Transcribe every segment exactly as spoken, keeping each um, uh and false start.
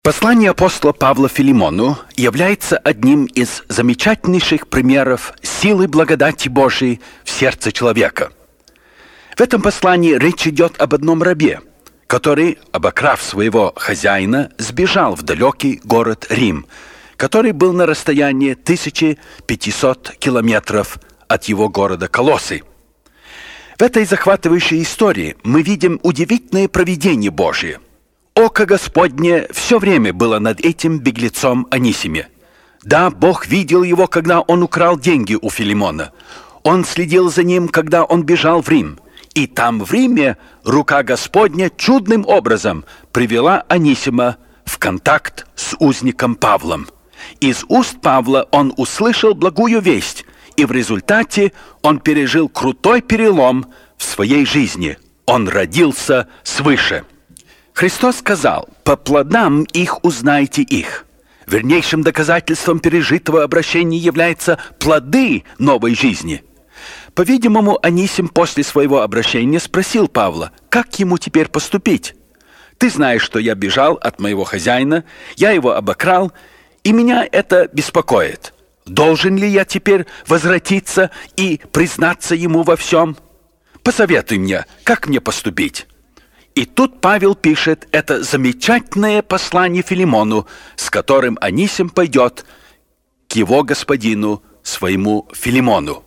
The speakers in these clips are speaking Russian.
Послание апостола Павла Филимону является одним из замечательнейших примеров силы благодати Божией в сердце человека. В этом послании речь идет об одном рабе, который, обокрав своего хозяина, сбежал в далекий город Рим, который был на расстоянии тысяча пятьсот километров от его города Колоссы. В этой захватывающей истории мы видим удивительное провидение Божие. Око Господне все время было над этим беглецом Анисиме. Да, Бог видел его, когда он украл деньги у Филимона. Он следил за ним, когда он бежал в Рим. И там, в Риме, рука Господня чудным образом привела Анисима в контакт с узником Павлом. Из уст Павла он услышал благую весть, и в результате он пережил крутой перелом в своей жизни. Он родился свыше. Христос сказал: «По плодам их узнаете их». Вернейшим доказательством пережитого обращения являются плоды новой жизни. По-видимому, Анисим после своего обращения спросил Павла, как ему теперь поступить. «Ты знаешь, что я бежал от моего хозяина, я его обокрал, и меня это беспокоит. Должен ли я теперь возвратиться и признаться ему во всем? Посоветуй мне, как мне поступить». И тут Павел пишет это замечательное послание Филимону, с которым Анисим пойдет к его господину, своему Филимону.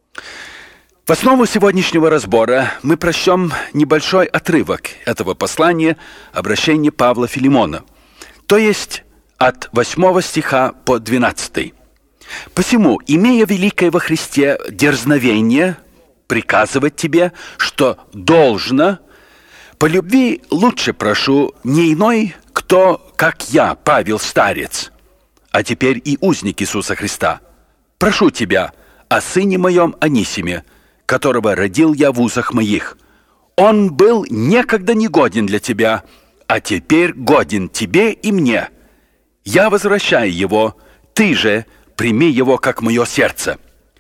В основу сегодняшнего разбора мы прочтем небольшой отрывок этого послания, обращения Павла Филимона, то есть от восьмого стиха по двенадцатый. «Посему, имея великое во Христе дерзновение приказывать тебе, что должно, по любви лучше прошу не иной, кто, как я, Павел старец, а теперь и узник Иисуса Христа. Прошу тебя о сыне моем Анисиме, которого родил я в узах моих. Он был некогда негоден для тебя, а теперь годен тебе и мне. Я возвращаю его, ты же прими его, как мое сердце».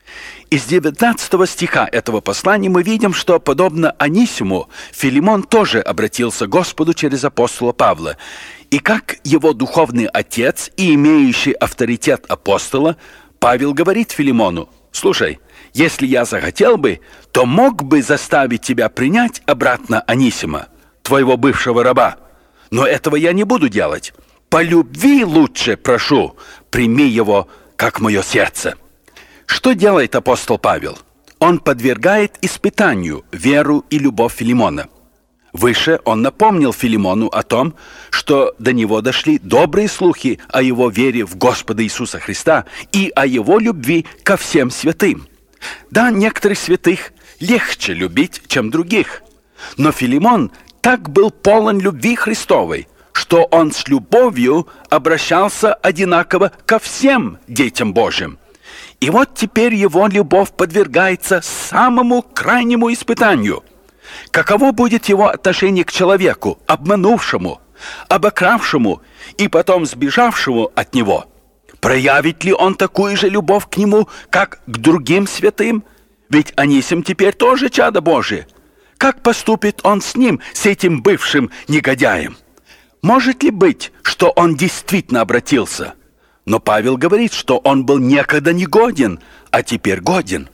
Из девятнадцатого стиха этого послания мы видим, что, подобно Анисиму, Филимон тоже обратился к Господу через апостола Павла. И как его духовный отец и имеющий авторитет апостола, Павел говорит Филимону: «Слушай, если я захотел бы, то мог бы заставить тебя принять обратно Анисима, твоего бывшего раба. Но этого я не буду делать. По любви лучше прошу, прими его, как мое сердце». Что делает апостол Павел? Он подвергает испытанию веру и любовь Филимона. Выше он напомнил Филимону о том, что до него дошли добрые слухи о его вере в Господа Иисуса Христа и о его любви ко всем святым. Да, некоторых святых легче любить, чем других. Но Филимон так был полон любви Христовой, что он с любовью обращался одинаково ко всем детям Божьим. И вот теперь его любовь подвергается самому крайнему испытанию. Каково будет его отношение к человеку, обманувшему, обокравшему и потом сбежавшему от него? Проявит ли он такую же любовь к нему, как к другим святым? Ведь Анисим теперь тоже чадо Божие. Как поступит он с ним, с этим бывшим негодяем? Может ли быть, что он действительно обратился? Но Павел говорит, что он был некогда негоден, а теперь годен.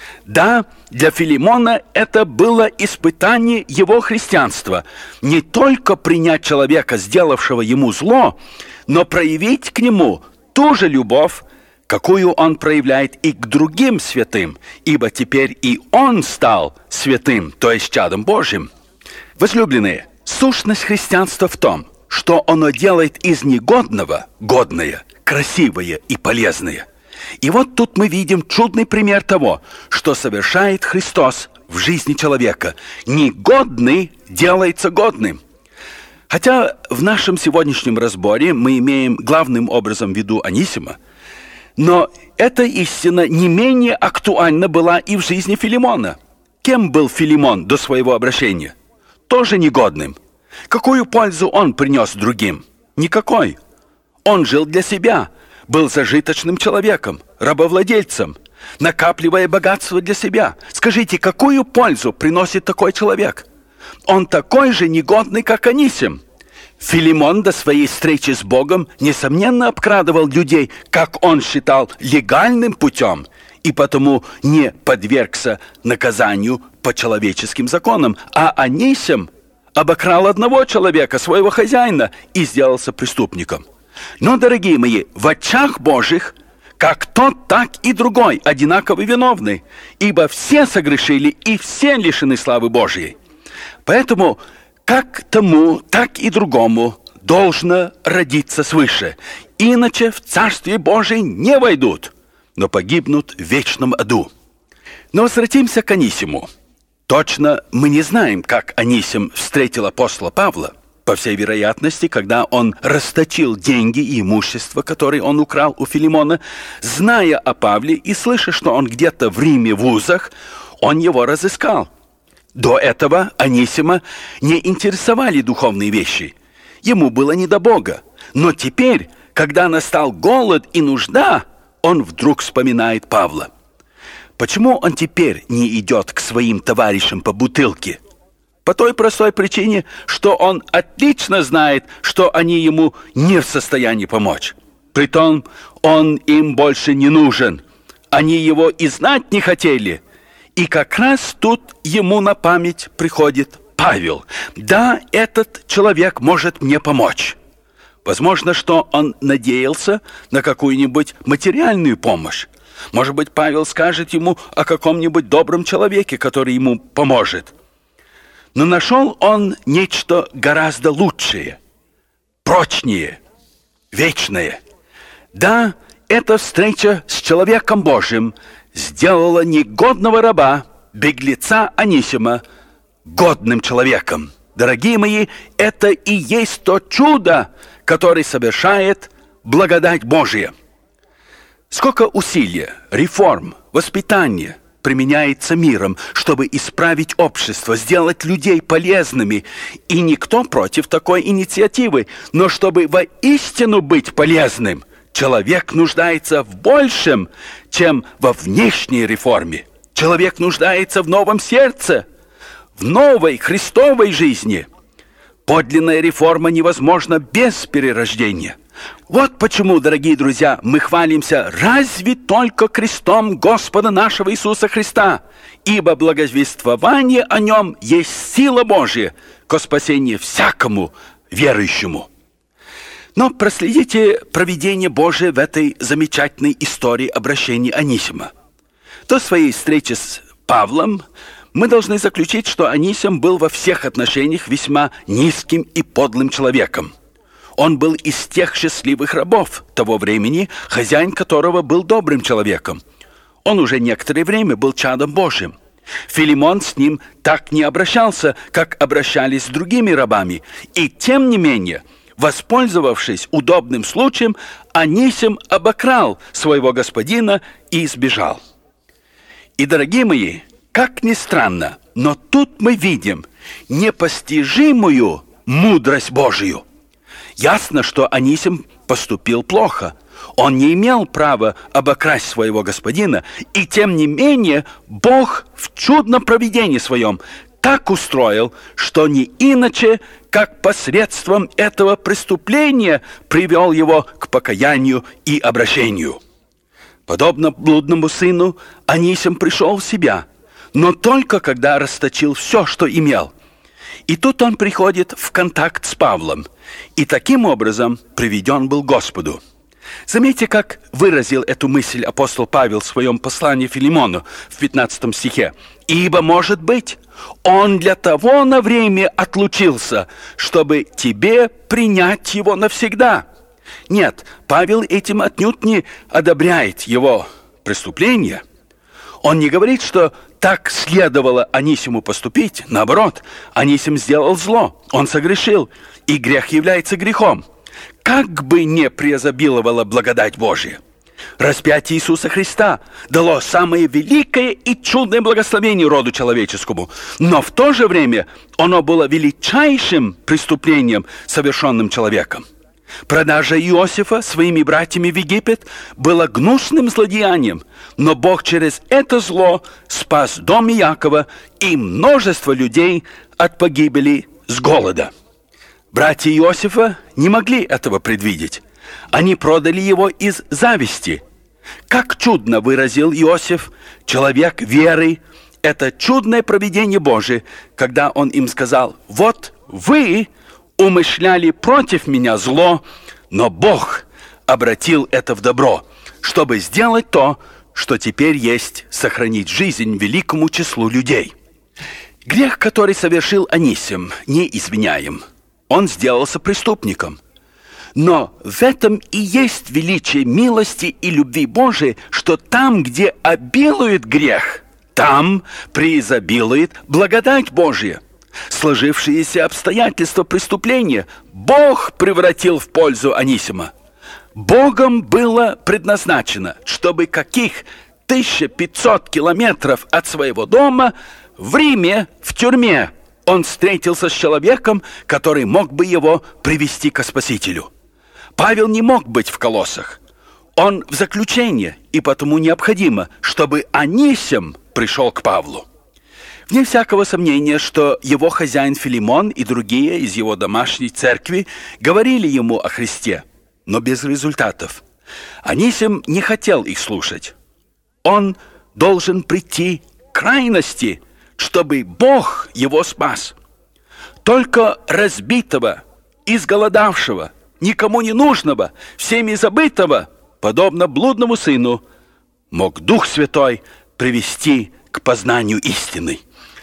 Да, для Филимона это было испытание его христианства. Не только принять человека, сделавшего ему зло, но проявить к нему ту же любовь, какую он проявляет и к другим святым, ибо теперь и он стал святым, то есть чадом Божьим. Возлюбленные, сущность христианства в том, что оно делает из негодного годное, красивое и полезное. И вот тут мы видим чудный пример того, что совершает Христос в жизни человека. Негодный делается годным. Хотя в нашем сегодняшнем разборе мы имеем главным образом в виду Анисима, но эта истина не менее актуальна была и в жизни Филимона. Кем был Филимон до своего обращения? Тоже негодным. Какую пользу он принес другим? Никакой. Он жил для себя, был зажиточным человеком, рабовладельцем, накапливая богатство для себя. Скажите, какую пользу приносит такой человек? Он такой же негодный, как Анисим. Филимон до своей встречи с Богом, несомненно, обкрадывал людей, как он считал, легальным путем, и потому не подвергся наказанию по человеческим законам, а Анисим обокрал одного человека, своего хозяина, и сделался преступником. Но, дорогие мои, в очах Божьих как тот, так и другой одинаково виновны, ибо все согрешили и все лишены славы Божьей. Поэтому как тому, так и другому должно родиться свыше, иначе в Царствие Божие не войдут, но погибнут в вечном аду. Но возвратимся к Анисиму. Точно мы не знаем, как Анисим встретил апостола Павла. По всей вероятности, когда он расточил деньги и имущество, которые он украл у Филимона, зная о Павле и слыша, что он где-то в Риме в узах, он его разыскал. До этого Анисима не интересовали духовные вещи. Ему было не до Бога. Но теперь, когда настал голод и нужда, он вдруг вспоминает Павла. Почему он теперь не идет к своим товарищам по бутылке? По той простой причине, что он отлично знает, что они ему не в состоянии помочь. Притом он им больше не нужен. Они его и знать не хотели. И как раз тут ему на память приходит Павел. Да, этот человек может мне помочь. Возможно, что он надеялся на какую-нибудь материальную помощь. Может быть, Павел скажет ему о каком-нибудь добром человеке, который ему поможет. Но нашел он нечто гораздо лучшее, прочнее, вечное. Да, эта встреча с человеком Божьим сделала негодного раба, беглеца Анисима, годным человеком. Дорогие мои, это и есть то чудо, которое совершает благодать Божия. Сколько усилия, реформ, воспитания применяется миром, чтобы исправить общество, сделать людей полезными. И никто против такой инициативы. Но чтобы воистину быть полезным, человек нуждается в большем, чем во внешней реформе. Человек нуждается в новом сердце, в новой Христовой жизни. Подлинная реформа невозможна без перерождения. Вот почему, дорогие друзья, мы хвалимся разве только крестом Господа нашего Иисуса Христа, ибо благовествование о Нем есть сила Божия ко спасению всякому верующему. Но проследите провидение Божие в этой замечательной истории обращения Анисима. До своей встречи с Павлом мы должны заключить, что Анисим был во всех отношениях весьма низким и подлым человеком. Он был из тех счастливых рабов того времени, хозяин которого был добрым человеком. Он уже некоторое время был чадом Божьим. Филимон с ним так не обращался, как обращались с другими рабами. И тем не менее, воспользовавшись удобным случаем, Анисим обокрал своего господина и сбежал. И, дорогие мои, как ни странно, но тут мы видим непостижимую мудрость Божию. Ясно, что Анисим поступил плохо. Он не имел права обокрасть своего господина, и тем не менее Бог в чудном провидении своем так устроил, что не иначе, как посредством этого преступления привел его к покаянию и обращению. Подобно блудному сыну, Анисим пришел в себя, но только когда расточил все, что имел. И тут он приходит в контакт с Павлом, и таким образом приведен был к Господу. Заметьте, как выразил эту мысль апостол Павел в своем послании Филимону в пятнадцатом стихе. «Ибо, может быть, он для того на время отлучился, чтобы тебе принять его навсегда». Нет, Павел этим отнюдь не одобряет его преступление. Он не говорит, что так следовало Анисиму поступить. Наоборот, Анисим сделал зло, он согрешил, и грех является грехом. Как бы не преизобиловала благодать Божия, распятие Иисуса Христа дало самое великое и чудное благословение роду человеческому, но в то же время оно было величайшим преступлением, совершенным человеком. Продажа Иосифа своими братьями в Египет была гнусным злодеянием, но Бог через это зло спас дом Иакова и множество людей от погибели с голода. Братья Иосифа не могли этого предвидеть. Они продали его из зависти. Как чудно выразил Иосиф, человек веры, это чудное провидение Божие, когда он им сказал: «Вот вы умышляли против меня зло, но Бог обратил это в добро, чтобы сделать то, что теперь есть сохранить жизнь великому числу людей». Грех, который совершил Анисим, не извиняем. Он сделался преступником. Но в этом и есть величие милости и любви Божией, что там, где обилует грех, там преизобилует благодать Божия. Сложившиеся обстоятельства преступления Бог превратил в пользу Анисима. Богом было предназначено, чтобы каких тысяча пятьсот километров от своего дома в Риме, в тюрьме, он встретился с человеком, который мог бы его привести ко Спасителю. Павел не мог быть в Колоссах. Он в заключении, и потому необходимо, чтобы Анисим пришел к Павлу. Вне всякого сомнения, что его хозяин Филимон и другие из его домашней церкви говорили ему о Христе, но без результатов. Анисим не хотел их слушать. Он должен прийти к крайности, чтобы Бог его спас. Только разбитого, изголодавшего, никому не нужного, всеми забытого, подобно блудному сыну, мог Дух Святой привести к познанию истины.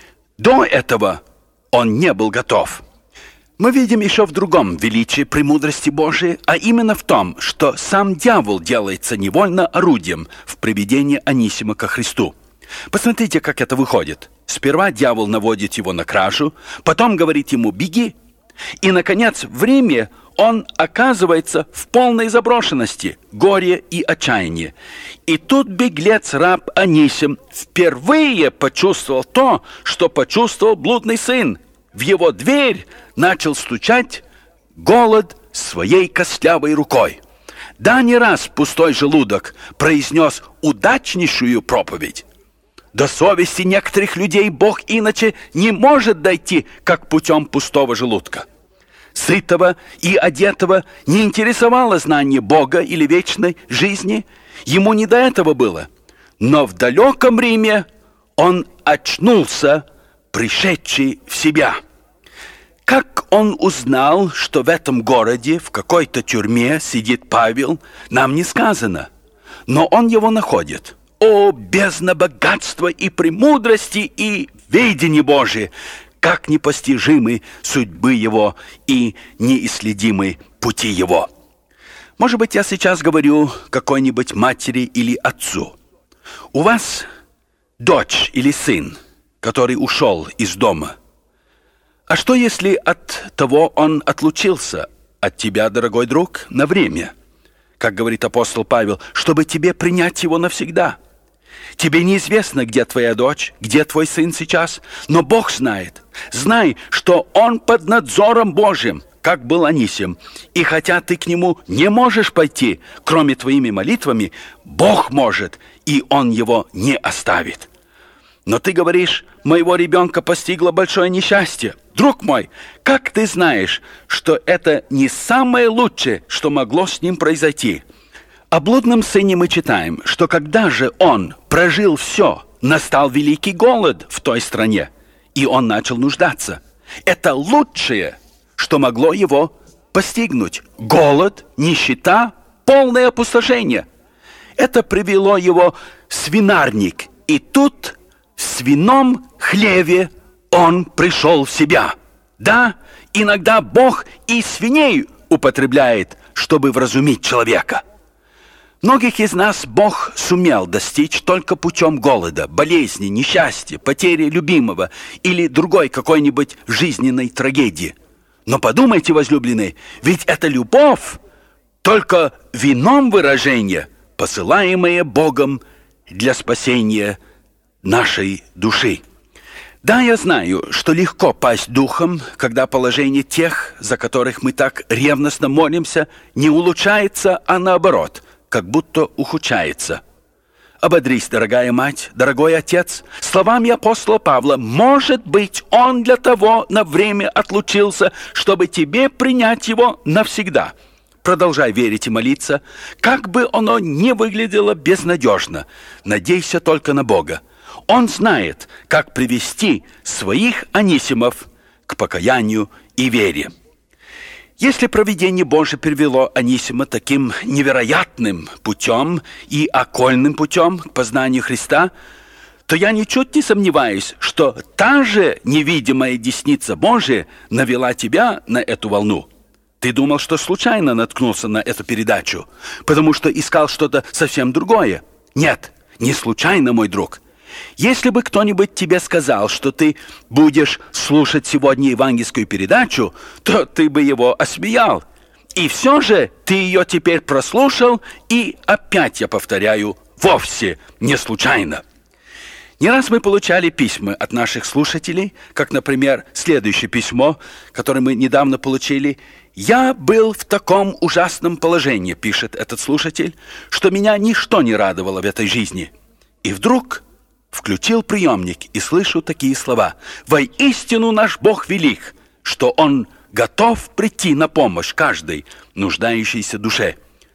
До этого он не был готов. Мы видим еще в другом величии премудрости Божией, а именно в том, что сам дьявол делается невольно орудием в приведении Анисима ко Христу. Посмотрите, как это выходит. Сперва дьявол наводит его на кражу, потом говорит ему «беги». И, наконец, в Риме он оказывается в полной заброшенности, горе и отчаянии. И тут беглец-раб Анисим впервые почувствовал то, что почувствовал блудный сын. В его дверь начал стучать голод своей костлявой рукой. Да, не раз пустой желудок произнес удачнейшую проповедь. До совести некоторых людей Бог иначе не может дойти, как путем пустого желудка. Сытого и одетого не интересовало знание Бога или вечной жизни. Ему не до этого было. Но в далеком Риме он очнулся, пришедший в себя. Как он узнал, что в этом городе, в какой-то тюрьме сидит Павел, нам не сказано. Но он его находит. О, бездна богатства и премудрости и ведения Божие! Как непостижимы судьбы его и неисследимы пути его. Может быть, я сейчас говорю какой-нибудь матери или отцу. У вас дочь или сын, который ушел из дома. А что, если от того он отлучился от тебя, дорогой друг, на время? Как говорит апостол Павел, чтобы тебе принять его навсегда. Тебе неизвестно, где твоя дочь, где твой сын сейчас, но Бог знает. Знай, что он под надзором Божьим, как был Анисим. И хотя ты к нему не можешь пойти, кроме твоими молитвами, Бог может, и он его не оставит. Но ты говоришь, моего ребенка постигло большое несчастье. Друг мой, как ты знаешь, что это не самое лучшее, что могло с ним произойти? О блудном сыне мы читаем, что когда же он прожил все, настал великий голод в той стране, и он начал нуждаться. Это лучшее, что могло его постигнуть. Голод, нищета, полное опустошение. Это привело его в свинарник, и тут в свином хлеве он пришел в себя. Да, иногда Бог и свиней употребляет, чтобы вразумить человека. Многих из нас Бог сумел достичь только путем голода, болезни, несчастья, потери любимого или другой какой-нибудь жизненной трагедии. Но подумайте, возлюбленные, ведь это любовь, только в ином выражении, посылаемая Богом для спасения нашей души. Да, я знаю, что легко пасть духом, когда положение тех, за которых мы так ревностно молимся, не улучшается, а наоборот – как будто ухудшается. Ободрись, дорогая мать, дорогой отец, словами апостола Павла: может быть, он для того на время отлучился, чтобы тебе принять его навсегда. Продолжай верить и молиться, как бы оно ни выглядело безнадежно. Надейся только на Бога. Он знает, как привести своих Анисимов к покаянию и вере. Если провидение Божие привело Анисима таким невероятным путем и окольным путем к познанию Христа, то я ничуть не сомневаюсь, что та же невидимая десница Божия навела тебя на эту волну. Ты думал, что случайно наткнулся на эту передачу, потому что искал что-то совсем другое. Нет, не случайно, мой друг. Если бы кто-нибудь тебе сказал, что ты будешь слушать сегодня евангельскую передачу, то ты бы его осмеял. И все же ты ее теперь прослушал, и опять, я повторяю, вовсе не случайно. Не раз мы получали письма от наших слушателей, как, например, следующее письмо, которое мы недавно получили. «Я был в таком ужасном положении», — пишет этот слушатель, «что меня ничто не радовало в этой жизни. И вдруг включил приемник и слышу такие слова: «Воистину наш Бог велик, что Он готов прийти на помощь каждой нуждающейся душе».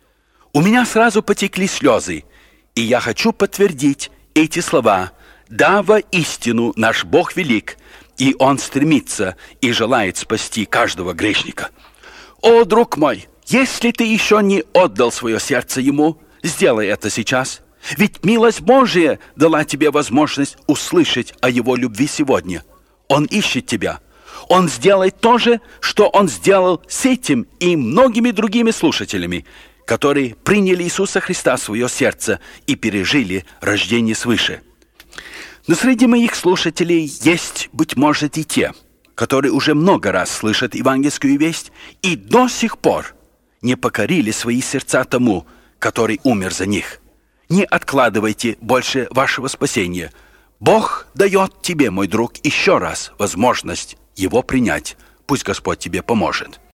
У меня сразу потекли слезы, и я хочу подтвердить эти слова: «Да, воистину наш Бог велик, и Он стремится и желает спасти каждого грешника». О, друг мой, если ты еще не отдал свое сердце Ему, сделай это сейчас. Ведь милость Божия дала тебе возможность услышать о Его любви сегодня. Он ищет тебя. Он сделает то же, что Он сделал с этим и многими другими слушателями, которые приняли Иисуса Христа в свое сердце и пережили рождение свыше. Но среди моих слушателей есть, быть может, и те, которые уже много раз слышат евангельскую весть и до сих пор не покорили свои сердца тому, который умер за них. Не откладывайте больше вашего спасения. Бог дает тебе, мой друг, еще раз возможность его принять. Пусть Господь тебе поможет.